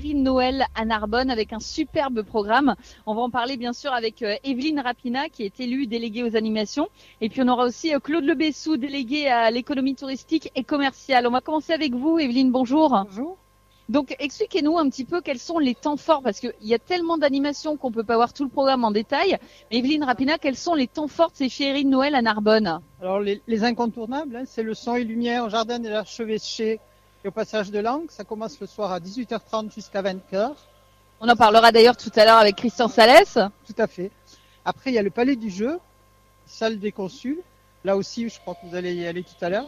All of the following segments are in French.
féeries de Noël à Narbonne avec un superbe programme. On va en parler bien sûr avec Evelyne Rapina qui est élue déléguée aux animations. Et puis on aura aussi Claude Lebessou, délégué à l'économie touristique et commerciale. On va commencer avec vous, Evelyne, bonjour. Bonjour. Donc expliquez-nous un petit peu quels sont les temps forts, parce qu'il y a tellement d'animations qu'on peut pas voir tout le programme en détail. Mais Evelyne Rapina, quels sont les temps forts de ces féeries de Noël à Narbonne? Alors les incontournables, c'est le son et lumière au jardin de l'archevêché et au passage de l'Ancre. Ça commence le soir à 18h30 jusqu'à 20h. On en parlera d'ailleurs tout à l'heure avec Christian Salès. Tout à fait. Après, il y a le palais du jeu, salle des consuls. Là aussi, je crois que vous allez y aller tout à l'heure.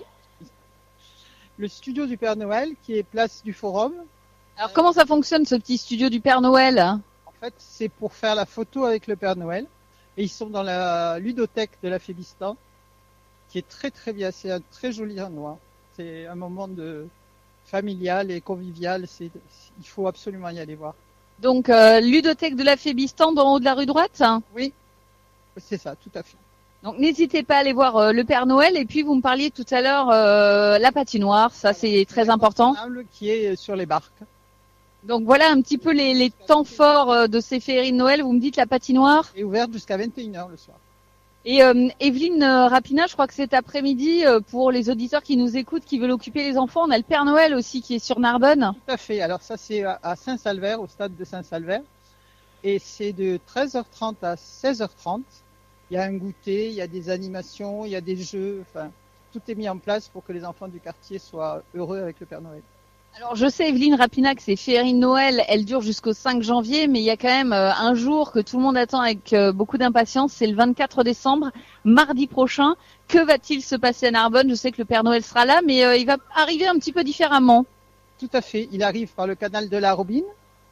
Le studio du Père Noël qui est place du Forum. Alors comment ça fonctionne ce petit studio du Père Noël? En fait, c'est pour faire la photo avec le Père Noël. Et ils sont dans la ludothèque de la Phébistan, qui est très très bien. C'est un très joli endroit. C'est un moment familial et convivial. Il faut absolument y aller voir. Donc ludothèque de la Phébistan dans le haut de la rue droite? Oui, c'est ça, tout à fait. Donc n'hésitez pas à aller voir le Père Noël. Et puis vous me parliez tout à l'heure la patinoire, ça c'est très important. Qui est sur les barques. Donc voilà un petit peu les temps forts de ces féeries de Noël. Vous me dites la patinoire est ouverte jusqu'à 21h le soir. Et Evelyne Rapina, je crois que cet après-midi, pour les auditeurs qui nous écoutent, qui veulent occuper les enfants, on a le Père Noël aussi qui est sur Narbonne. Tout à fait. Alors ça c'est à Saint-Salvaire, au stade de Saint-Salvaire. Et c'est de 13h30 à 16h30. Il y a un goûter, il y a des animations, il y a des jeux. Enfin, tout est mis en place pour que les enfants du quartier soient heureux avec le Père Noël. Alors je sais, Evelyne Rapina, que ces féeries de Noël, elles durent jusqu'au 5 janvier, mais il y a quand même un jour que tout le monde attend avec beaucoup d'impatience, c'est le 24 décembre, mardi prochain. Que va-t-il se passer à Narbonne? Je sais que le Père Noël sera là, mais il va arriver un petit peu différemment. Tout à fait, il arrive par le canal de la Robine,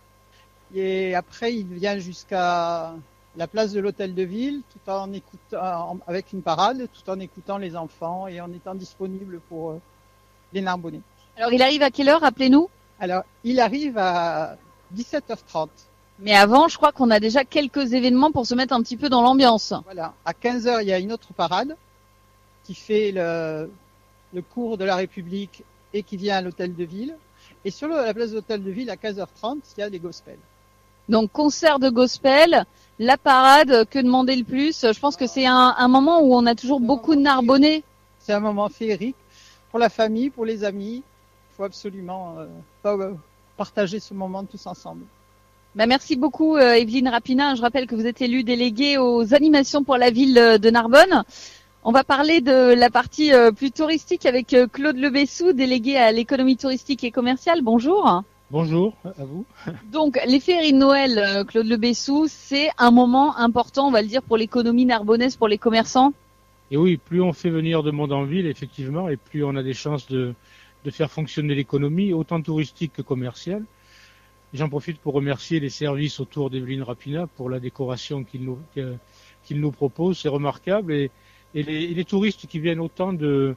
et après il vient jusqu'à la place de l'Hôtel de Ville, tout en écoutant, avec une parade, tout en écoutant les enfants et en étant disponible pour les Narbonnais. Alors, il arrive à quelle heure, rappelez-nous? Alors, il arrive à 17h30. Mais avant, je crois qu'on a déjà quelques événements pour se mettre un petit peu dans l'ambiance. Voilà. À 15h, il y a une autre parade qui fait le cours de la République et qui vient à l'Hôtel de Ville. Et sur la place de l'Hôtel de Ville, à 15h30, il y a des gospels. Donc, concert de gospel, la parade, que demander le plus? Je pense que c'est un moment où on a toujours beaucoup de Narbonnais. C'est un moment féerique pour la famille, pour les amis. Il faut absolument partager ce moment tous ensemble. Merci beaucoup Evelyne Rapina. Je rappelle que vous êtes élue déléguée aux animations pour la ville de Narbonne. On va parler de la partie plus touristique avec Claude Lebessou, délégué à l'économie touristique et commerciale. Bonjour. Bonjour à vous. Donc les féeries de Noël, Claude Lebessou, c'est un moment important, on va le dire, pour l'économie narbonnaise, pour les commerçants. Et oui, plus on fait venir de monde en ville, effectivement, et plus on a des chances de faire fonctionner l'économie, autant touristique que commerciale. J'en profite pour remercier les services autour d'Evelyne Rapina pour la décoration qu'ils nous proposent. C'est remarquable. Et les touristes qui viennent autant de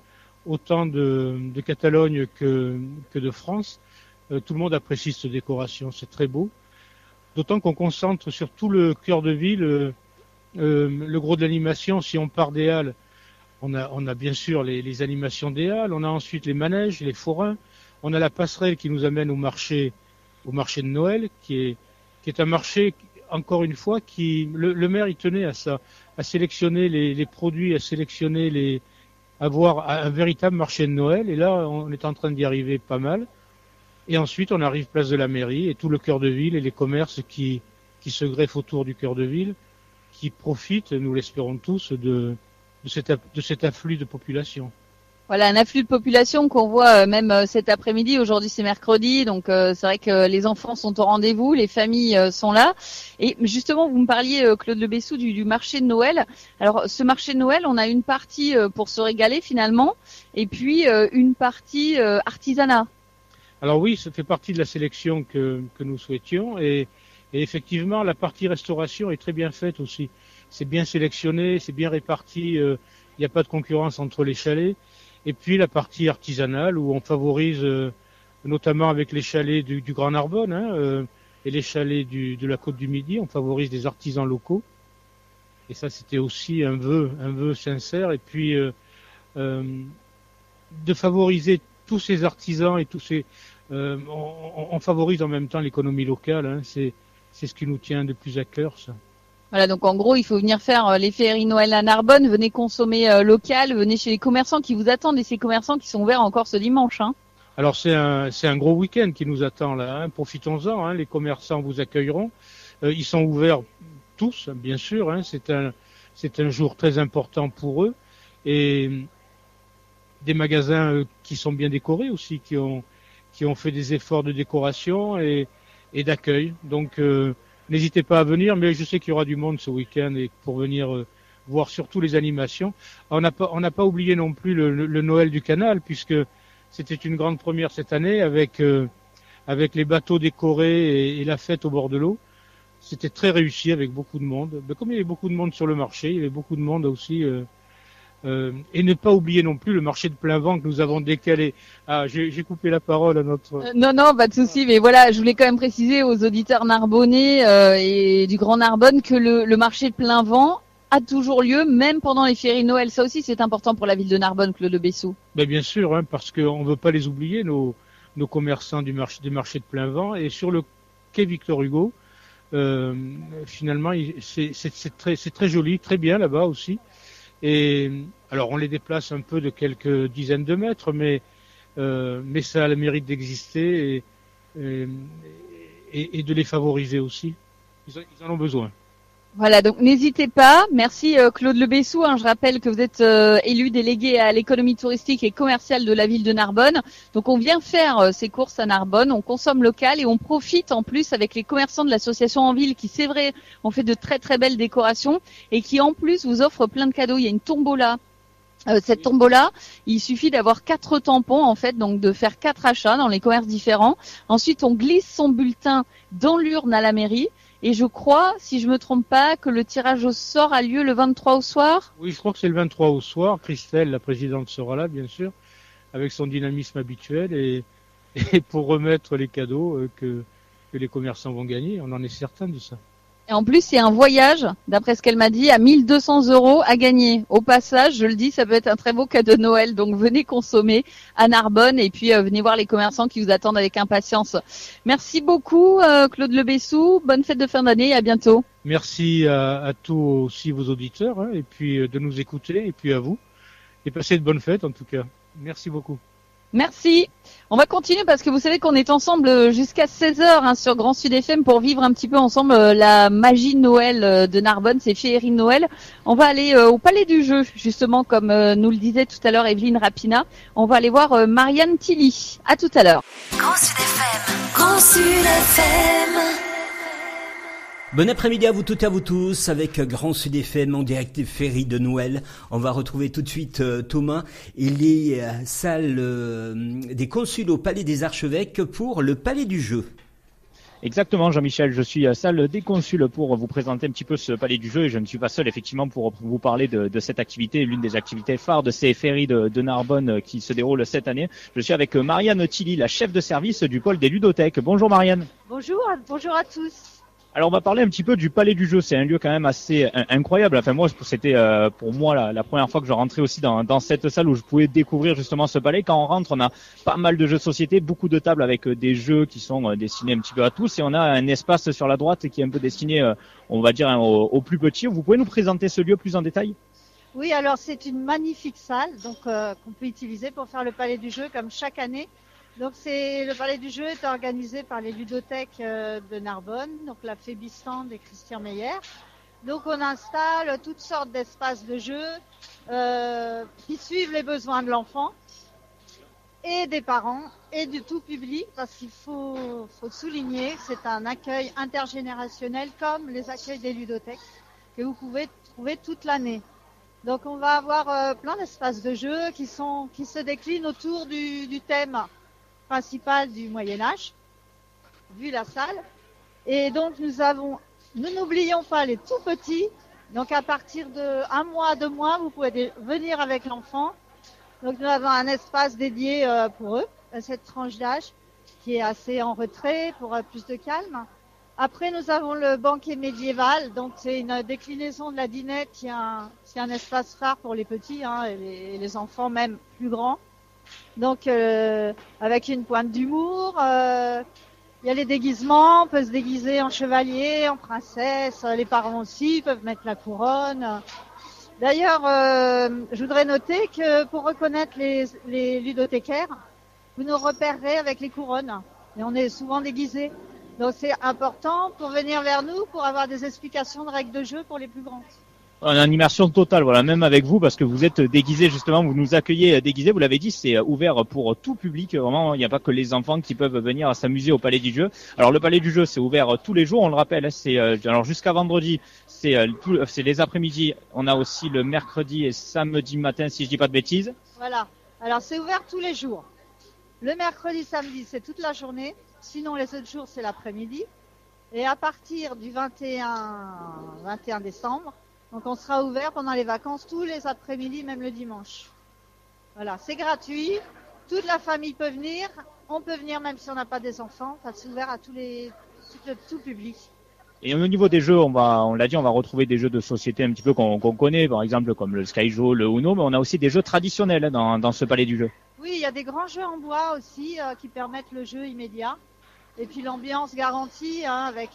Catalogne que de France, tout le monde apprécie cette décoration. C'est très beau. D'autant qu'on concentre sur tout le cœur de ville le gros de l'animation. Si on part des Halles, on a bien sûr les animations des Halles, on a ensuite les manèges, les forains, on a la passerelle qui nous amène au marché de Noël, qui est un marché, encore une fois, le maire il tenait à ça, à sélectionner les produits, à sélectionner avoir un véritable marché de Noël, et là on est en train d'y arriver pas mal. Et ensuite on arrive place de la mairie et tout le cœur de ville et les commerces qui se greffent autour du cœur de ville, qui profitent, nous l'espérons tous, de cet afflux de population. Voilà, un afflux de population qu'on voit même cet après-midi. Aujourd'hui, c'est mercredi, donc c'est vrai que les enfants sont au rendez-vous, les familles sont là. Et justement, vous me parliez, Claude Lebessou, du marché de Noël. Alors, ce marché de Noël, on a une partie pour se régaler finalement, et puis une partie artisanat. Alors oui, ça fait partie de la sélection que nous souhaitions, et effectivement, la partie restauration est très bien faite aussi. C'est bien sélectionné, c'est bien réparti, il n'y a pas de concurrence entre les chalets. Et puis la partie artisanale où on favorise, notamment avec les chalets du Grand Narbonne et les chalets de la Côte du Midi, on favorise des artisans locaux. Et ça, c'était aussi un vœu sincère. Et puis de favoriser tous ces artisans et tous On favorise en même temps l'économie locale. Hein. C'est ce qui nous tient de plus à cœur, ça. Voilà, donc en gros, il faut venir faire les féeries Noël à Narbonne, venez consommer local, venez chez les commerçants qui vous attendent et ces commerçants qui sont ouverts encore ce dimanche. Hein. Alors c'est un gros week-end qui nous attend là, hein. Profitons-en, hein. Les commerçants vous accueilleront. Ils sont ouverts tous, bien sûr, hein. C'est un jour très important pour eux et des magasins qui sont bien décorés aussi, qui ont fait des efforts de décoration et d'accueil. Donc n'hésitez pas à venir, mais je sais qu'il y aura du monde ce week-end et pour venir voir surtout les animations. On n'a pas oublié non plus le Noël du Canal, puisque c'était une grande première cette année avec les bateaux décorés et la fête au bord de l'eau. C'était très réussi avec beaucoup de monde. Mais comme il y avait beaucoup de monde sur le marché, il y avait beaucoup de monde aussi. Et ne pas oublier non plus le marché de plein vent que nous avons décalé. Ah, j'ai coupé la parole à notre... Non, pas de souci, mais voilà, je voulais quand même préciser aux auditeurs narbonnais et du Grand Narbonne que le marché de plein vent a toujours lieu, même pendant les féeries de Noël. Ça aussi, c'est important pour la ville de Narbonne, Claude Le Bessou. Ben bien sûr, hein, parce qu'on ne veut pas les oublier, nos commerçants des marchés de plein vent. Et sur le quai Victor Hugo, finalement, c'est très joli, très bien là-bas aussi. Et alors, on les déplace un peu de quelques dizaines de mètres, mais ça a le mérite d'exister et de les favoriser aussi. Ils en ont besoin. Voilà, donc n'hésitez pas. Merci Claude Le Bessou. Je rappelle que vous êtes élu délégué à l'économie touristique et commerciale de la ville de Narbonne. Donc on vient faire ces courses à Narbonne, on consomme local et on profite en plus avec les commerçants de l'association en ville qui, c'est vrai, ont fait de très très belles décorations et qui en plus vous offrent plein de cadeaux. Il y a une tombola. Cette tombola, il suffit d'avoir 4 tampons en fait, donc de faire 4 achats dans les commerces différents. Ensuite, on glisse son bulletin dans l'urne à la mairie. Et je crois, si je me trompe pas, que le tirage au sort a lieu le 23 au soir. Oui, je crois que c'est le 23 au soir. Christelle, la présidente, sera là, bien sûr, avec son dynamisme habituel et pour remettre les cadeaux que les commerçants vont gagner. On en est certain de ça. Et en plus, c'est un voyage, d'après ce qu'elle m'a dit, à 1 200 € à gagner. Au passage, je le dis, ça peut être un très beau cadeau de Noël. Donc venez consommer à Narbonne et puis venez voir les commerçants qui vous attendent avec impatience. Merci beaucoup Claude Le Bessou. Bonne fête de fin d'année et à bientôt. Merci à tous aussi vos auditeurs et puis de nous écouter et puis à vous. Et passez de bonnes fêtes en tout cas. Merci beaucoup. Merci. On va continuer parce que vous savez qu'on est ensemble jusqu'à 16h sur Grand Sud FM pour vivre un petit peu ensemble la magie de Noël de Narbonne, ces féeries de Noël. On va aller au Palais du Jeu, justement, comme nous le disait tout à l'heure Evelyne Rapina. On va aller voir Marianne Tilly. À tout à l'heure. Grand Sud FM. Grand Sud FM. Bon après-midi à vous toutes et à vous tous avec Grand Sud FM en direct des féeries de Noël. On va retrouver tout de suite Thomas et les salles des consuls au Palais des Archevêques pour le Palais du Jeu. Exactement Jean-Michel, je suis salle des consuls pour vous présenter un petit peu ce Palais du Jeu et je ne suis pas seul effectivement pour vous parler de cette activité, l'une des activités phares de ces féeries de Narbonne qui se déroulent cette année. Je suis avec Marianne Tilly, la chef de service du pôle des ludothèques. Bonjour Marianne. Bonjour à tous. Alors on va parler un petit peu du Palais du Jeu, c'est un lieu quand même assez incroyable. Enfin moi c'était pour moi la première fois que je rentrais aussi dans cette salle où je pouvais découvrir justement ce palais. Quand on rentre, on a pas mal de jeux de société, beaucoup de tables avec des jeux qui sont destinés un petit peu à tous et on a un espace sur la droite qui est un peu destiné on va dire aux plus petits. Vous pouvez nous présenter ce lieu plus en détail ? Oui, alors c'est une magnifique salle donc qu'on peut utiliser pour faire le Palais du Jeu comme chaque année. Donc le Palais du Jeu est organisé par les ludothèques de Narbonne, donc la Fébistand et Christian Meyer. Donc on installe toutes sortes d'espaces de jeu qui suivent les besoins de l'enfant et des parents et du tout public parce qu'il faut souligner que c'est un accueil intergénérationnel comme les accueils des ludothèques que vous pouvez trouver toute l'année. Donc on va avoir plein d'espaces de jeu qui se déclinent autour du thème principal du Moyen-Âge, vu la salle. Et donc nous n'oublions pas les tout petits. Donc à partir de 1 mois, 2 mois, vous pouvez venir avec l'enfant. Donc nous avons un espace dédié pour eux, à cette tranche d'âge, qui est assez en retrait pour plus de calme. Après nous avons le banquet médiéval, donc c'est une déclinaison de la dinette qui est un espace phare pour les petits et les enfants même plus grands. Donc avec une pointe d'humour. Il y a les déguisements, on peut se déguiser en chevalier, en princesse, les parents aussi peuvent mettre la couronne. D'ailleurs, je voudrais noter que pour reconnaître les ludothécaires, vous nous repérerez avec les couronnes. Et on est souvent déguisés. Donc c'est important pour venir vers nous, pour avoir des explications de règles de jeu pour les plus grands. On a une immersion totale, voilà, même avec vous, parce que vous êtes déguisés justement, vous nous accueillez déguisés, vous l'avez dit, c'est ouvert pour tout public, vraiment, il n'y a pas que les enfants qui peuvent venir s'amuser au Palais du Jeu. Alors le Palais du Jeu, c'est ouvert tous les jours, on le rappelle, c'est alors jusqu'à vendredi, c'est les après-midi, on a aussi le mercredi et samedi matin, si je dis pas de bêtises. Voilà, alors c'est ouvert tous les jours. Le mercredi, samedi, c'est toute la journée, sinon les autres jours, c'est l'après-midi. Et à partir du 21 décembre, donc on sera ouvert pendant les vacances tous les après-midi, même le dimanche. Voilà, c'est gratuit, toute la famille peut venir, on peut venir même si on n'a pas des enfants, enfin, c'est ouvert à tout public. Et au niveau des jeux, on l'a dit, on va retrouver des jeux de société un petit peu qu'on connaît, par exemple comme le Skyjo, le Uno, mais on a aussi des jeux traditionnels dans ce Palais du Jeu. Oui, il y a des grands jeux en bois aussi qui permettent le jeu immédiat. Et puis l'ambiance garantie avec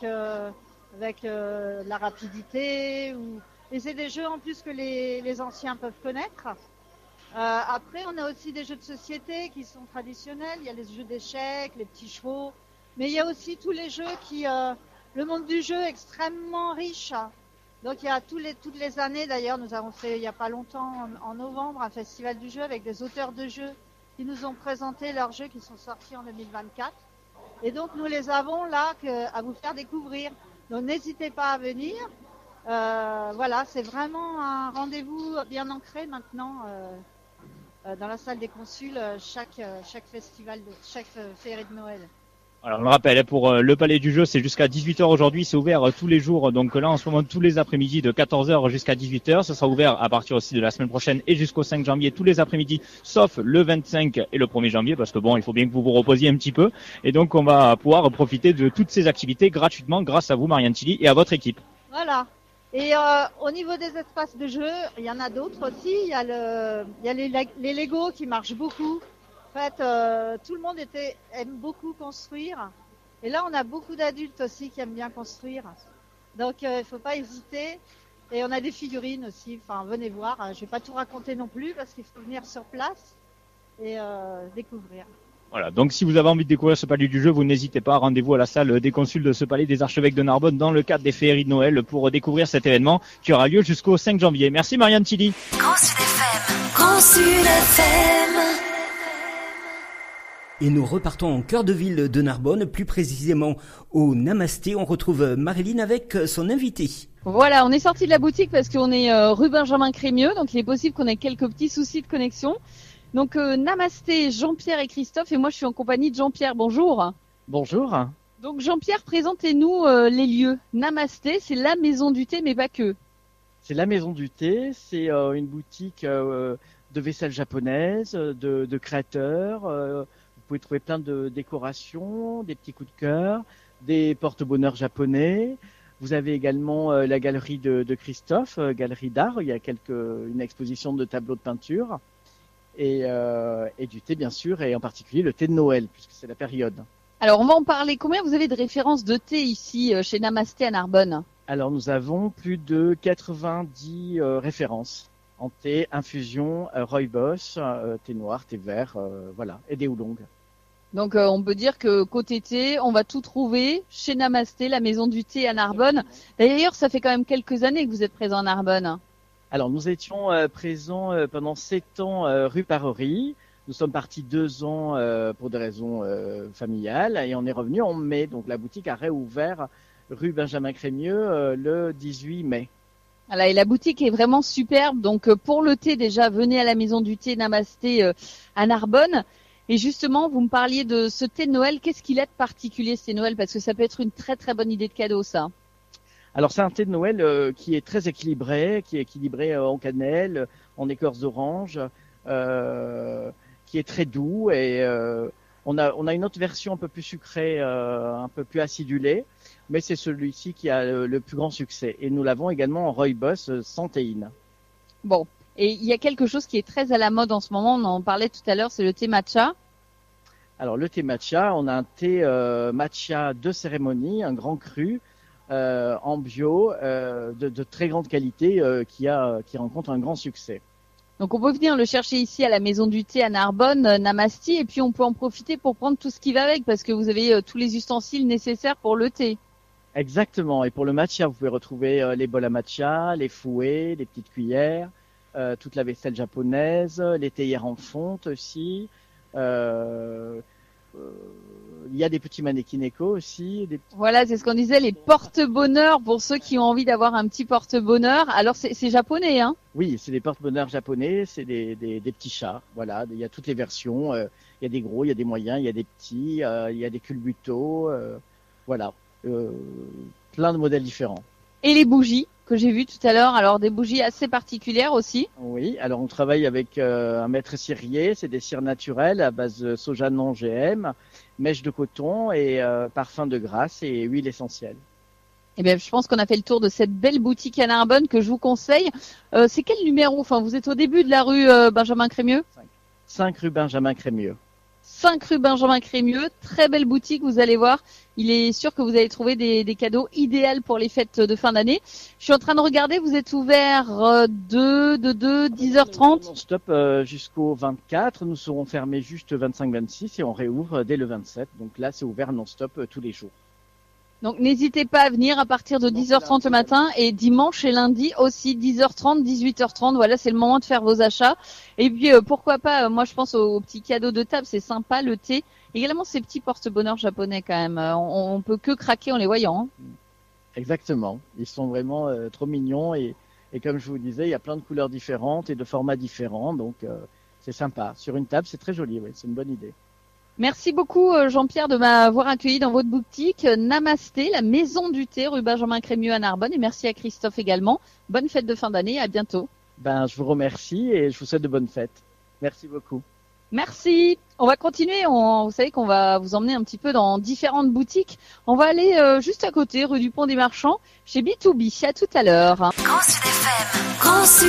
la rapidité. Et c'est des jeux en plus que les anciens peuvent connaître. Après, on a aussi des jeux de société qui sont traditionnels. Il y a les jeux d'échecs, les petits chevaux. Mais il y a aussi tous les jeux le monde du jeu est extrêmement riche. Donc il y a toutes les années, d'ailleurs, nous avons fait il n'y a pas longtemps, en novembre, un festival du jeu avec des auteurs de jeux qui nous ont présenté leurs jeux qui sont sortis en 2024. Et donc nous les avons là à vous faire découvrir. Donc n'hésitez pas à venir. Voilà, c'est vraiment un rendez-vous bien ancré maintenant dans la salle des consuls chaque festival, chaque féerie de Noël. Alors on le rappelle, pour le Palais du Jeu, c'est jusqu'à 18h aujourd'hui, c'est ouvert tous les jours, donc là en ce moment tous les après-midi de 14h jusqu'à 18h, ce sera ouvert à partir aussi de la semaine prochaine et jusqu'au 5 janvier tous les après-midi, sauf le 25 et le 1er janvier, parce que bon, il faut bien que vous vous reposiez un petit peu, et donc on va pouvoir profiter de toutes ces activités gratuitement grâce à vous, Marianne Tilly, et à votre équipe. Voilà. Et au niveau des espaces de jeu, il y en a d'autres aussi, il y a les Lego qui marchent beaucoup. En fait, tout le monde aime beaucoup construire. Et là, on a beaucoup d'adultes aussi qui aiment bien construire. Donc, il faut pas hésiter. Et on a des figurines aussi. Enfin, venez voir. Je vais pas tout raconter non plus parce qu'il faut venir sur place et découvrir. Voilà, donc si vous avez envie de découvrir ce palais du jeu, vous n'hésitez pas, rendez-vous à la salle des consuls de ce palais des archevêques de Narbonne dans le cadre des féeries de Noël pour découvrir cet événement qui aura lieu jusqu'au 5 janvier. Merci Marianne Tilly. Grand Sud FM. Grand Sud FM. Et nous repartons en cœur de ville de Narbonne, plus précisément au Namasté. On retrouve Marilyn avec son invité. Voilà, on est sorti de la boutique parce qu'on est rue Benjamin Crémieux, donc il est possible qu'on ait quelques petits soucis de connexion. Donc Namasté, Jean-Pierre et Christophe, et moi je suis en compagnie de Jean-Pierre. Bonjour. Bonjour. Donc Jean-Pierre, présentez-nous les lieux. Namasté, c'est la maison du thé, mais pas que. C'est la maison du thé, c'est une boutique de vaisselle japonaise, de créateurs. Vous pouvez trouver plein de décorations, des petits coups de cœur, des porte-bonheur japonais. Vous avez également la galerie de Christophe, galerie d'art. Il y a une exposition de tableaux de peinture. Et du thé bien sûr, et en particulier le thé de Noël, puisque c'est la période. Alors on va en parler. Combien vous avez de références de thé ici chez Namasté à Narbonne? Alors nous avons plus de 90 références en thé, infusion, rooibos, thé noir, thé vert, voilà, et des oolongs. Donc on peut dire que côté thé, on va tout trouver chez Namasté, la maison du thé à Narbonne. D'ailleurs, ça fait quand même quelques années que vous êtes présent à Narbonne. Alors, nous étions présents pendant 7 ans rue Parori. Nous sommes partis 2 ans pour des raisons familiales et on est revenu en mai. Donc, la boutique a réouvert rue Benjamin Crémieux le 18 mai. Voilà, et la boutique est vraiment superbe. Donc, pour le thé, déjà, venez à la maison du thé Namasté à Narbonne. Et justement, vous me parliez de ce thé de Noël. Qu'est-ce qu'il a de particulier, ce thé de Noël? Parce que ça peut être une très très bonne idée de cadeau, ça. Alors c'est un thé de Noël qui est très équilibré, en cannelle, en écorce d'orange, qui est très doux et on a une autre version un peu plus sucrée, un peu plus acidulée, mais c'est celui-ci qui a le plus grand succès. Et nous l'avons également en rooibos sans théine. Bon, Et il y a quelque chose qui est très à la mode en ce moment, on en parlait tout à l'heure, c'est le thé matcha. Alors le thé matcha, on a un thé matcha de cérémonie, un grand cru en bio, de très grande qualité, qui rencontre un grand succès. Donc on peut venir le chercher ici à la Maison du Thé à Narbonne, Namasti, et puis on peut en profiter pour prendre tout ce qui va avec, parce que vous avez tous les ustensiles nécessaires pour le thé. Exactement. Et pour le matcha, vous pouvez retrouver les bols à matcha, les fouets, les petites cuillères, toute la vaisselle japonaise, les théières en fonte aussi. Il y a des petits mannequins éco aussi. Voilà, c'est ce qu'on disait, les porte-bonheur pour ceux qui ont envie d'avoir un petit porte-bonheur. Alors c'est japonais, hein? Oui, c'est des porte-bonheur japonais, c'est des petits chats. Voilà, il y a toutes les versions. Il y a des gros, il y a des moyens, il y a des petits, il y a des culbutos. Voilà, plein de modèles différents. Et les bougies que j'ai vues tout à l'heure, alors des bougies assez particulières aussi. Oui, alors on travaille avec un maître cirier, c'est des cires naturelles à base de soja non GM, mèche de coton et parfum de grasse et huile essentielle. Eh bien, je pense qu'on a fait le tour de cette belle boutique à Narbonne que je vous conseille. C'est quel numéro? Enfin, vous êtes au début de la rue Benjamin Crémieux? 5 rue Benjamin Crémieux. 5 rue Benjamin Crémieux, très belle boutique, vous allez voir. Il est sûr que vous allez trouver des cadeaux idéaux pour les fêtes de fin d'année. Je suis en train de regarder, vous êtes ouvert de 10h30. Non-stop jusqu'au 24, nous serons fermés juste 25-26 et on réouvre dès le 27. Donc là, c'est ouvert non-stop tous les jours. Donc n'hésitez pas à venir à partir de 10h30 le matin et dimanche et lundi aussi 10h30, 18h30. Voilà, c'est le moment de faire vos achats. Et puis pourquoi pas, moi je pense aux petits cadeaux de table, c'est sympa, le thé. Également ces petits porte-bonheur japonais quand même. On peut que craquer en les voyant. Hein. Exactement. Ils sont vraiment trop mignons et comme je vous disais, il y a plein de couleurs différentes et de formats différents. Donc c'est sympa. Sur une table, c'est très joli. Oui, c'est une bonne idée. Merci beaucoup Jean-Pierre de m'avoir accueilli dans votre boutique Namasté, la Maison du Thé, rue Benjamin Crémieux à Narbonne. Et merci à Christophe également. Bonne fête de fin d'année, à bientôt. Je vous remercie et je vous souhaite de bonnes fêtes. Merci beaucoup. Merci. On va continuer. Vous savez qu'on va vous emmener un petit peu dans différentes boutiques. On va aller juste à côté, rue du Pont des Marchands, chez B2B. À tout à l'heure. Grand Sud FM. Grand Sud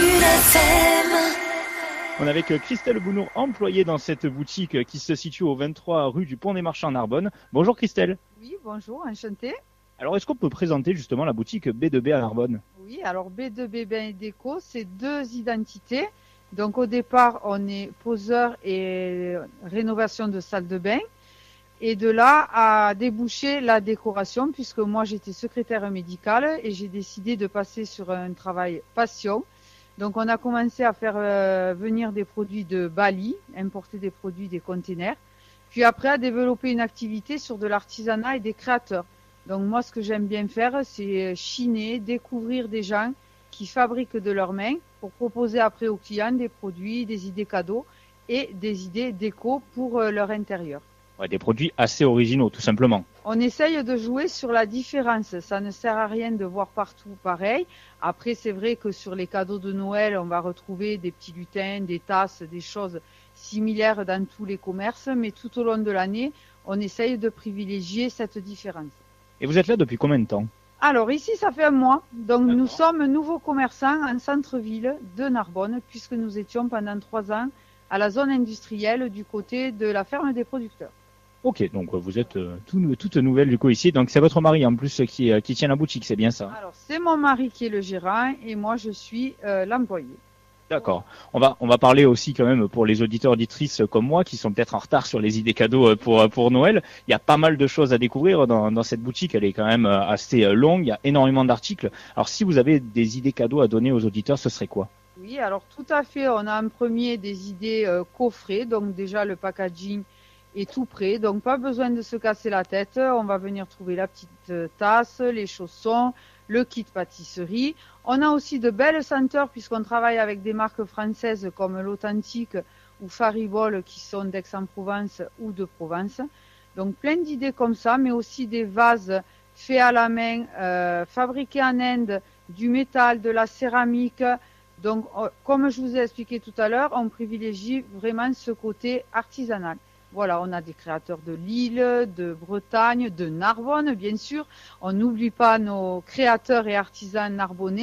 FM. On est avec Christelle Bounour, employée dans cette boutique qui se situe au 23 rue du Pont des Marchands à Narbonne. Bonjour Christelle. Oui, bonjour, enchantée. Alors est-ce qu'on peut présenter justement la boutique B2B à Narbonne? Oui, alors B2B Bain et Déco, c'est deux identités. Donc au départ, on est poseur et rénovation de salle de bain. Et de là a débouché la décoration, puisque moi j'étais secrétaire médicale et j'ai décidé de passer sur un travail passion. Donc on a commencé à faire venir des produits de Bali, importer des produits des containers, puis après à développer une activité sur de l'artisanat et des créateurs. Donc moi ce que j'aime bien faire, c'est chiner, découvrir des gens qui fabriquent de leurs mains pour proposer après aux clients des produits, des idées cadeaux et des idées déco pour leur intérieur. Ouais, des produits assez originaux tout simplement. On essaye de jouer sur la différence. Ça ne sert à rien de voir partout pareil. Après, c'est vrai que sur les cadeaux de Noël, on va retrouver des petits lutins, des tasses, des choses similaires dans tous les commerces. Mais tout au long de l'année, on essaye de privilégier cette différence. Et vous êtes là depuis combien de temps? Alors ici, ça fait un mois. Donc nous sommes nouveaux commerçants en centre-ville de Narbonne, puisque nous étions pendant 3 ans à la zone industrielle du côté de la ferme des producteurs. Ok, donc vous êtes toute nouvelle du coup ici, donc c'est votre mari en plus qui tient la boutique, c'est bien ça? Alors c'est mon mari qui est le gérant et moi je suis l'employé. D'accord. On va parler aussi quand même pour les auditeurs auditrices comme moi qui sont peut-être en retard sur les idées cadeaux pour Noël. Il y a pas mal de choses à découvrir dans cette boutique, elle est quand même assez longue, il y a énormément d'articles. Alors si vous avez des idées cadeaux à donner aux auditeurs, ce serait quoi? Oui, alors tout à fait, on a en premier des idées coffrets, donc déjà le packaging est tout prêt, donc pas besoin de se casser la tête. On va venir trouver la petite tasse, les chaussons, le kit pâtisserie. On a aussi de belles senteurs puisqu'on travaille avec des marques françaises comme l'Authentique ou Faribol qui sont d'Aix-en-Provence ou de Provence. Donc plein d'idées comme ça, mais aussi des vases faits à la main, fabriqués en Inde, du métal, de la céramique. Donc comme je vous ai expliqué tout à l'heure, on privilégie vraiment ce côté artisanal. Voilà, on a des créateurs de Lille, de Bretagne, de Narbonne, bien sûr. On n'oublie pas nos créateurs et artisans narbonnais.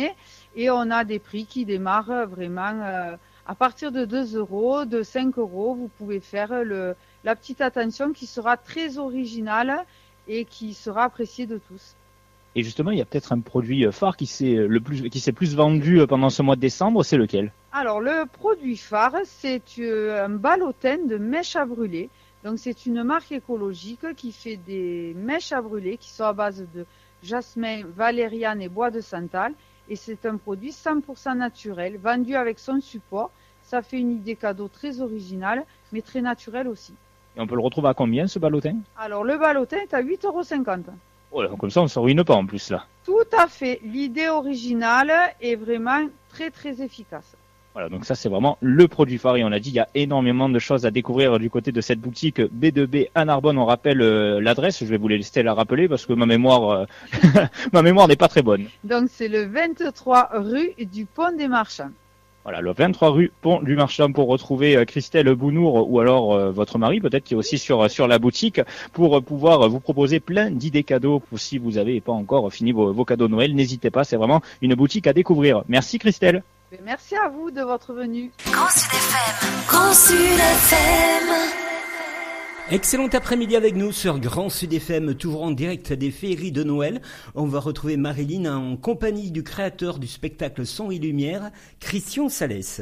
Et on a des prix qui démarrent vraiment à partir de 2 euros, de 5 euros. Vous pouvez faire la petite attention qui sera très originale et qui sera appréciée de tous. Et justement, il y a peut-être un produit phare qui s'est plus vendu pendant ce mois de décembre, c'est lequel? Alors, le produit phare, c'est un ballottin de mèches à brûler. Donc, c'est une marque écologique qui fait des mèches à brûler qui sont à base de jasmin, valériane et bois de santal. Et c'est un produit 100% naturel, vendu avec son support. Ça fait une idée cadeau très originale, mais très naturelle aussi. Et on peut le retrouver à combien, ce ballottin? Alors, le ballottin est à 8,50 €. Oh là, comme ça, on ne se ruine pas en plus, là. Tout à fait. L'idée originale est vraiment très, très efficace. Voilà, donc ça, c'est vraiment le produit phare. Et on l'a dit, il y a énormément de choses à découvrir du côté de cette boutique B2B à Narbonne. On rappelle l'adresse. Je vais vous laisser la rappeler parce que ma mémoire n'est pas très bonne. Donc, c'est le 23 rue du Pont des Marchands. Voilà, le 23 rue Pont du Marchand pour retrouver Christelle Bounour ou alors votre mari peut-être qui est aussi sur la boutique pour pouvoir vous proposer plein d'idées cadeaux si vous n'avez pas encore fini vos cadeaux de Noël. N'hésitez pas, c'est vraiment une boutique à découvrir. Merci Christelle. Merci à vous de votre venue. Grand Sud FM. Grand Sud FM. Excellent après-midi avec nous sur Grand Sud FM, toujours en direct des féeries de Noël. On va retrouver Marilyn en compagnie du créateur du spectacle Son et Lumière, Christian Salès.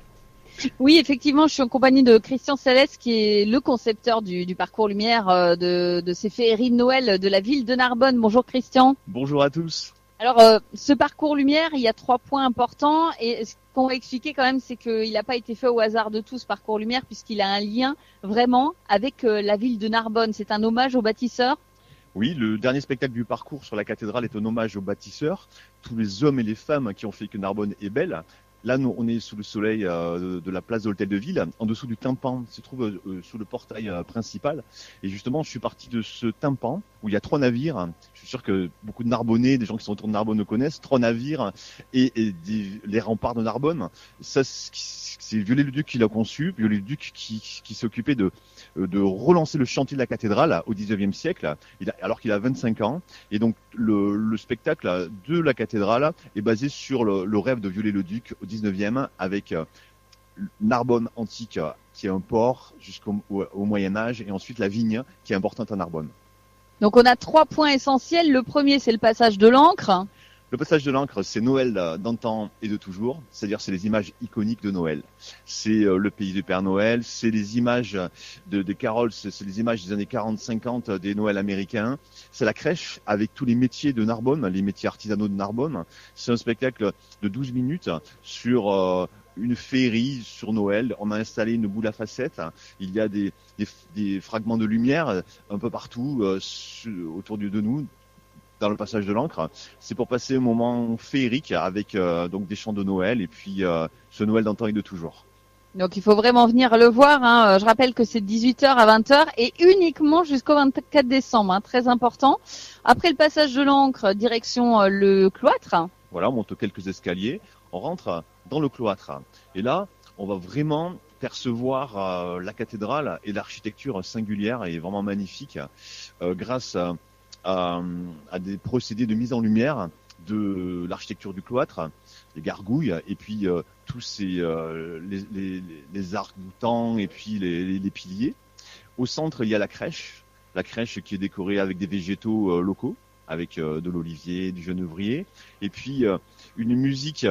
Oui, effectivement, je suis en compagnie de Christian Salès, qui est le concepteur du parcours lumière de ces féeries de Noël de la ville de Narbonne. Bonjour Christian. Bonjour à tous. Alors, ce parcours lumière, il y a 3 points importants et ce qu'on va expliquer quand même, c'est qu'il n'a pas été fait au hasard de tout ce parcours lumière puisqu'il a un lien vraiment avec la ville de Narbonne. C'est un hommage aux bâtisseurs. Oui, le dernier spectacle du parcours sur la cathédrale est un hommage aux bâtisseurs, tous les hommes et les femmes qui ont fait que Narbonne est belle. Là, nous, on est sous le soleil de la place de l'Hôtel de Ville, en dessous du tympan, se trouve sous le portail principal. Et justement, je suis parti de ce tympan où il y a 3 navires. Je suis sûr que beaucoup de Narbonnais, des gens qui sont autour de Narbonne le connaissent. 3 navires et les remparts de Narbonne. Ça, c'est Viollet-le-Duc qui l'a conçu. Viollet-le-Duc qui s'occupait de relancer le chantier de la cathédrale au XIXe siècle, alors qu'il a 25 ans. Et donc, le spectacle de la cathédrale est basé sur le rêve de Viollet-le-Duc au XIXe, avec Narbonne antique, qui est un port jusqu'au Moyen-Âge, et ensuite la vigne, qui est importante à Narbonne. Donc, on a 3 points essentiels. Le premier, c'est le passage de l'encre. Le passage de l'encre, c'est Noël d'antan et de toujours, c'est-à-dire c'est les images iconiques de Noël. C'est le pays du Père Noël, c'est les images des carols, c'est les images des années 40-50 des Noëls américains. C'est la crèche avec tous les métiers de Narbonne, les métiers artisanaux de Narbonne. C'est un spectacle de 12 minutes sur une féerie sur Noël. On a installé une boule à facettes. Il y a des fragments de lumière un peu partout autour de nous, dans le passage de l'encre. C'est pour passer un moment féerique avec donc des chants de Noël et puis ce Noël d'antan et de toujours. Donc il faut vraiment venir le voir, hein. Je rappelle que c'est de 18h à 20h et uniquement jusqu'au 24 décembre, hein, très important. Après le passage de l'encre, direction le cloître. Voilà, on monte quelques escaliers, on rentre dans le cloître. Et là, on va vraiment percevoir la cathédrale et l'architecture singulière et vraiment magnifique grâce à des procédés de mise en lumière de l'architecture du cloître, les gargouilles et puis tous ces les arcs-boutants et puis les piliers. Au centre, il y a la crèche qui est décorée avec des végétaux locaux, avec de l'olivier, du genévrier, et puis une musique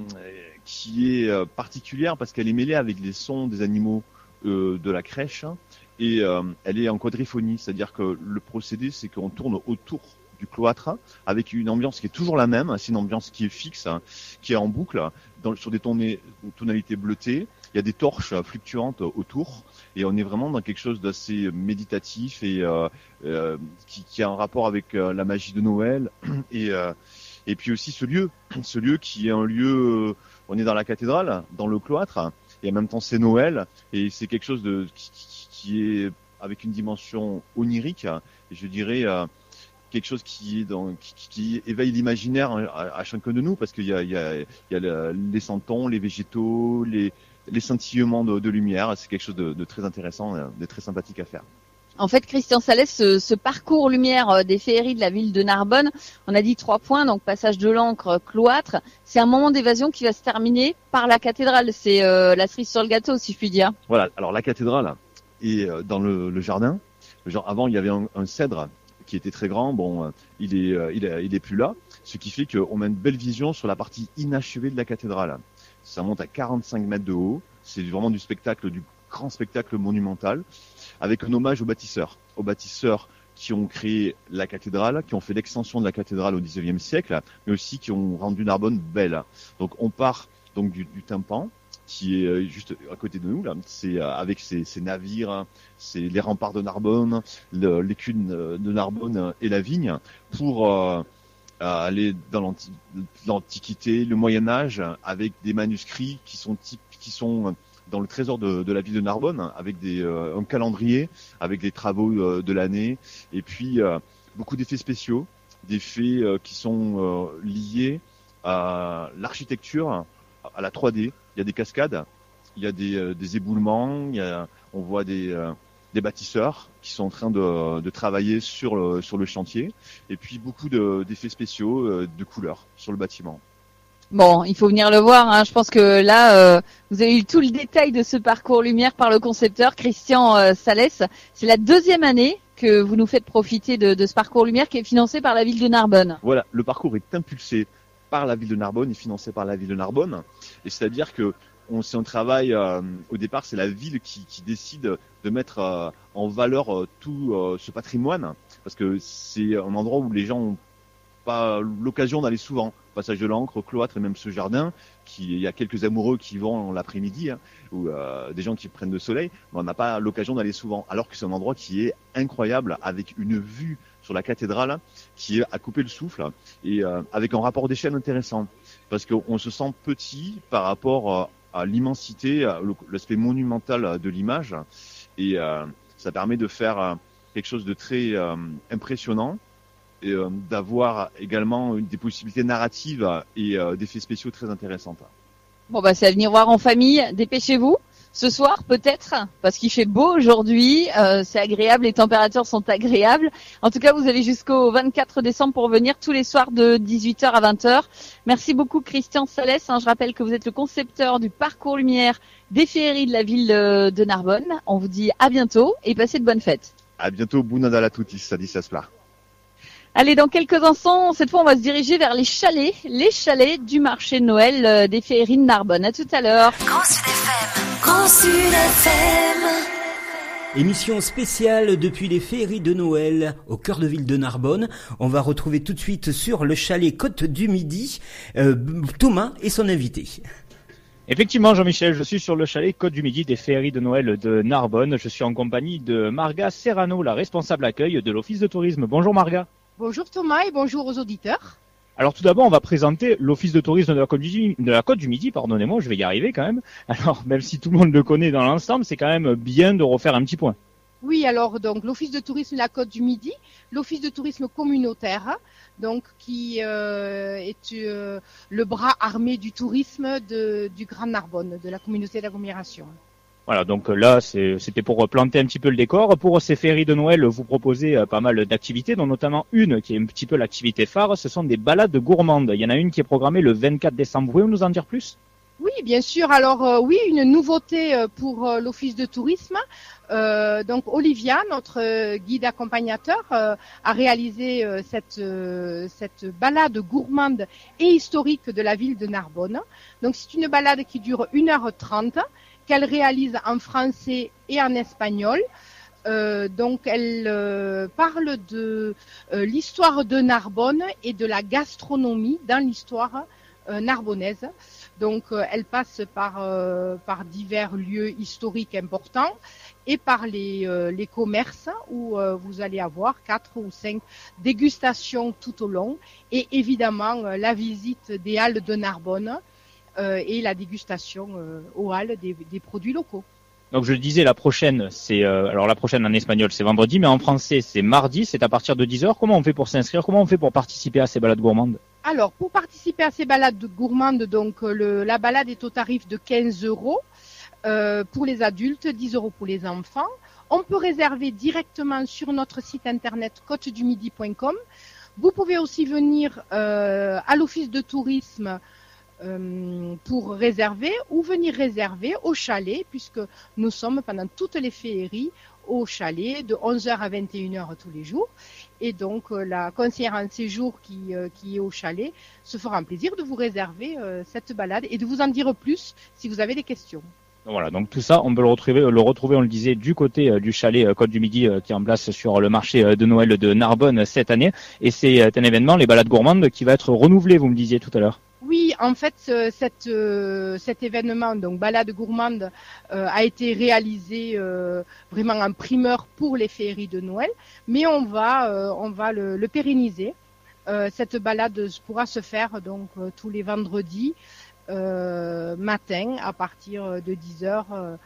qui est particulière parce qu'elle est mêlée avec les sons des animaux de la crèche. Et elle est en quadriphonie, c'est-à-dire que le procédé, c'est qu'on tourne autour du cloître avec une ambiance qui est toujours la même, c'est une ambiance qui est fixe, qui est en boucle, sur des tonalités bleutées. Il y a des torches fluctuantes autour et on est vraiment dans quelque chose d'assez méditatif et qui a un rapport avec la magie de Noël et puis aussi ce lieu qui est un lieu, on est dans la cathédrale, dans le cloître et en même temps c'est Noël et c'est quelque chose qui est avec une dimension onirique et je dirais quelque chose qui éveille l'imaginaire à chacun de nous parce qu'il y a les santons, les végétaux, les scintillements de lumière. C'est quelque chose de très intéressant, de très sympathique à faire. En fait, Christian Salès, ce parcours lumière des féeries de la ville de Narbonne, on a dit 3 points, donc passage de l'Ancre, cloître. C'est un moment d'évasion qui va se terminer par la cathédrale. C'est la cerise sur le gâteau, si je puis dire. Voilà, alors la cathédrale est dans le jardin. Avant, il y avait un cèdre qui était très grand. Bon, il est plus là, ce qui fait qu'on a une belle vision sur la partie inachevée de la cathédrale. Ça monte à 45 mètres de haut. C'est vraiment du grand spectacle monumental, avec un hommage aux bâtisseurs qui ont créé la cathédrale, qui ont fait l'extension de la cathédrale au XIXe siècle, mais aussi qui ont rendu Narbonne belle. Donc on part donc du tympan, qui est juste à côté de nous, là. C'est avec ses navires, c'est les remparts de Narbonne, l'écume de Narbonne et la vigne, pour aller dans l'Antiquité, le Moyen Âge, avec des manuscrits qui sont dans le trésor de la ville de Narbonne, avec un calendrier, avec des travaux de l'année, et puis beaucoup d'effets spéciaux, des faits qui sont liés à l'architecture, à la 3D. Il y a des cascades, il y a des éboulements, on voit des bâtisseurs qui sont en train de travailler sur le chantier, et puis beaucoup d'effets spéciaux, de couleurs sur le bâtiment. Bon, il faut venir le voir, hein. Je pense que là, vous avez eu tout le détail de ce parcours lumière par le concepteur Christian Salès. C'est la 2e année que vous nous faites profiter de ce parcours lumière qui est financé par la ville de Narbonne. Voilà, le parcours est impulsé par la ville de Narbonne et financé par la ville de Narbonne. Et c'est-à-dire que c'est un travail, au départ, c'est la ville qui décide de mettre en valeur tout ce patrimoine, parce que c'est un endroit où les gens ont pas l'occasion d'aller souvent. Passage de l'Ancre, cloître et même ce jardin, il y a quelques amoureux qui vont l'après-midi, hein, ou des gens qui prennent le soleil, mais on n'a pas l'occasion d'aller souvent, alors que c'est un endroit qui est incroyable, avec une vue sur la cathédrale qui est à couper le souffle, et avec un rapport d'échelle intéressant, parce qu'on se sent petit par rapport à l'immensité, l'aspect monumental de l'image, et ça permet de faire quelque chose de très impressionnant, et d'avoir également des possibilités narratives et d'effets spéciaux très intéressantes. Bon, bah, c'est à venir voir en famille. Dépêchez-vous. Ce soir, peut-être, parce qu'il fait beau aujourd'hui, c'est agréable, les températures sont agréables. En tout cas, vous avez jusqu'au 24 décembre pour venir tous les soirs de 18h à 20h. Merci beaucoup, Christian Salès. Je rappelle que vous êtes le concepteur du parcours lumière des féeries de la ville de Narbonne. On vous dit à bientôt et passez de bonnes fêtes. À bientôt, buona Nadal a tutti, ça dit ça se plat. Allez, dans quelques instants, cette fois, on va se diriger vers les chalets du marché de Noël des féeries de Narbonne. À tout à l'heure. Grand Sud FM. Grand Sud FM. Émission spéciale depuis les féeries de Noël au cœur de ville de Narbonne. On va retrouver tout de suite sur le chalet Côte du Midi Thomas et son invité. Effectivement, Jean-Michel, je suis sur le chalet Côte du Midi des féeries de Noël de Narbonne. Je suis en compagnie de Marga Serrano, la responsable accueil de l'Office de tourisme. Bonjour Marga. Bonjour Thomas et bonjour aux auditeurs. Alors tout d'abord, on va présenter l'Office de tourisme de la Côte du Midi, pardonnez-moi, je vais y arriver quand même. Alors, même si tout le monde le connaît dans l'ensemble, c'est quand même bien de refaire un petit point. Oui, alors donc l'Office de tourisme de la Côte du Midi, l'Office de tourisme communautaire, donc qui est le bras armé du tourisme du Grand Narbonne, de la communauté d'agglomération. Voilà, donc là, c'était pour planter un petit peu le décor. Pour ces féeries de Noël, vous proposez pas mal d'activités, dont notamment une qui est un petit peu l'activité phare, ce sont des balades gourmandes. Il y en a une qui est programmée le 24 décembre. Vous pouvez nous en dire plus ? Oui, bien sûr. Alors oui, une nouveauté pour l'Office de tourisme. Donc Olivia, notre guide accompagnateur, a réalisé cette balade gourmande et historique de la ville de Narbonne. Donc c'est une balade qui dure 1h30. Qu'elle réalise en français et en espagnol. Donc elle parle de l'histoire de Narbonne et de la gastronomie dans l'histoire narbonnaise. Donc elle passe par divers lieux historiques importants et par les commerces où vous allez avoir 4 ou 5 dégustations tout au long et évidemment la visite des halles de Narbonne. Et la dégustation aux halles des produits locaux. Donc je le disais, la prochaine, alors la prochaine en espagnol c'est vendredi, mais en français c'est mardi, c'est à partir de 10h. Comment on fait pour s'inscrire ? Comment on fait pour participer à ces balades gourmandes ? Alors pour participer à ces balades gourmandes, donc la balade est au tarif de 15 €. pour les adultes, 10 € pour les enfants. On peut réserver directement sur notre site internet côtedumidi.com. Vous pouvez aussi venir à l'office de tourisme pour réserver ou venir réserver au chalet, puisque nous sommes pendant toutes les féeries au chalet de 11h à 21h tous les jours. Et donc la conseillère en séjour qui est au chalet se fera un plaisir de vous réserver cette balade et de vous en dire plus si vous avez des questions. Voilà, donc tout ça, on peut le retrouver, on le disait, du côté du chalet Côte du Midi qui est en place sur le marché de Noël de Narbonne cette année. Et c'est un événement, les balades gourmandes, qui va être renouvelé, vous me disiez tout à l'heure. Oui, en fait, cet événement, donc balade gourmande, a été réalisé vraiment en primeur pour les féeries de Noël, mais on va le pérenniser. Cette balade pourra se faire donc tous les vendredis matin à partir de 10h,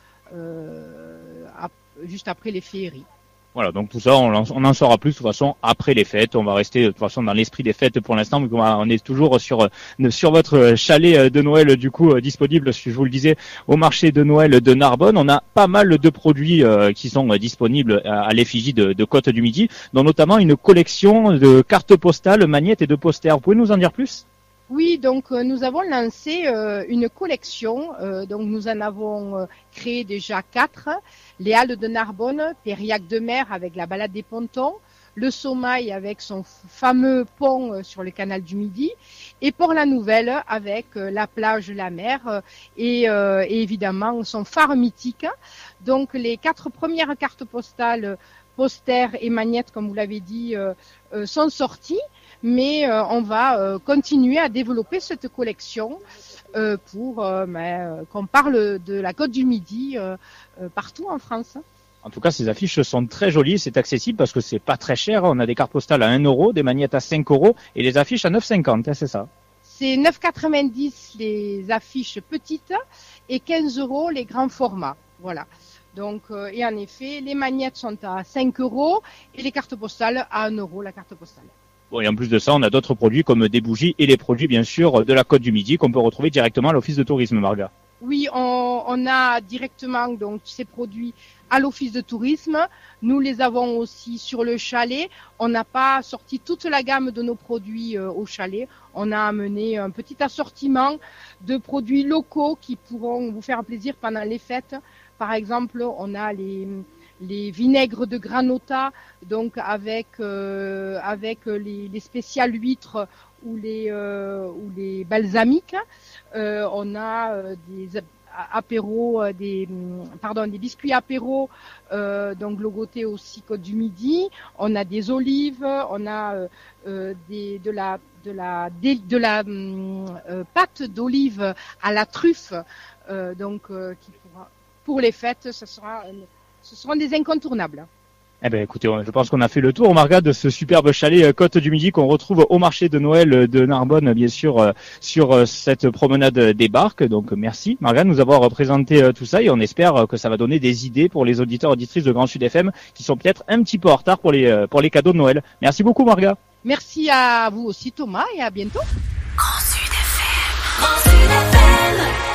juste après les féeries. Voilà, donc tout ça, on en saura plus de toute façon après les fêtes. On va rester de toute façon dans l'esprit des fêtes pour l'instant, mais on est toujours sur votre chalet de Noël du coup disponible, je vous le disais, au marché de Noël de Narbonne. On a pas mal de produits qui sont disponibles à l'effigie de Côte du Midi, dont notamment une collection de cartes postales, magnettes et de posters. Vous pouvez nous en dire plus ? Oui, donc nous avons lancé une collection, donc nous en avons créé déjà 4, les Halles de Narbonne, Périac de mer avec la balade des pontons, le Sommail avec son fameux pont sur le canal du Midi, et Port-la-Nouvelle avec la plage, la mer, et évidemment son phare mythique. Donc les 4 premières cartes postales, posters et magnettes, comme vous l'avez dit, sont sorties. Mais on va continuer à développer cette collection pour qu'on parle de la Côte du Midi partout en France. En tout cas, ces affiches sont très jolies, c'est accessible parce que c'est pas très cher. On a des cartes postales à 1 €, des magnettes à 5 € et les affiches à 9,50 €, c'est ça? C'est 9,90 € les affiches petites et 15 € les grands formats. Voilà. Donc, et en effet, les magnettes sont à 5 € et les cartes postales à 1 € la carte postale. Bon, et en plus de ça, on a d'autres produits comme des bougies et les produits, bien sûr, de la Côte du Midi qu'on peut retrouver directement à l'office de tourisme, Marga. Oui, on a directement donc ces produits à l'office de tourisme. Nous les avons aussi sur le chalet. On n'a pas sorti toute la gamme de nos produits au chalet. On a amené un petit assortiment de produits locaux qui pourront vous faire plaisir pendant les fêtes. Par exemple, on a les vinaigres de Granota, donc avec les spéciales huîtres ou les balsamiques. On a des apéros, des biscuits apéros, donc logotés aussi Côte du Midi. On a des olives, on a de la pâte d'olive à la truffe, qui pourra, pour les fêtes, ce seront des incontournables. Eh ben, écoutez, je pense qu'on a fait le tour, Marga, de ce superbe chalet Côte du Midi qu'on retrouve au marché de Noël de Narbonne, bien sûr, sur cette promenade des barques. Donc, merci, Marga, de nous avoir présenté tout ça et on espère que ça va donner des idées pour les auditeurs et auditrices de Grand Sud FM qui sont peut-être un petit peu en retard pour les cadeaux de Noël. Merci beaucoup, Marga. Merci à vous aussi, Thomas, et à bientôt. Grand Sud FM. Grand Sud FM.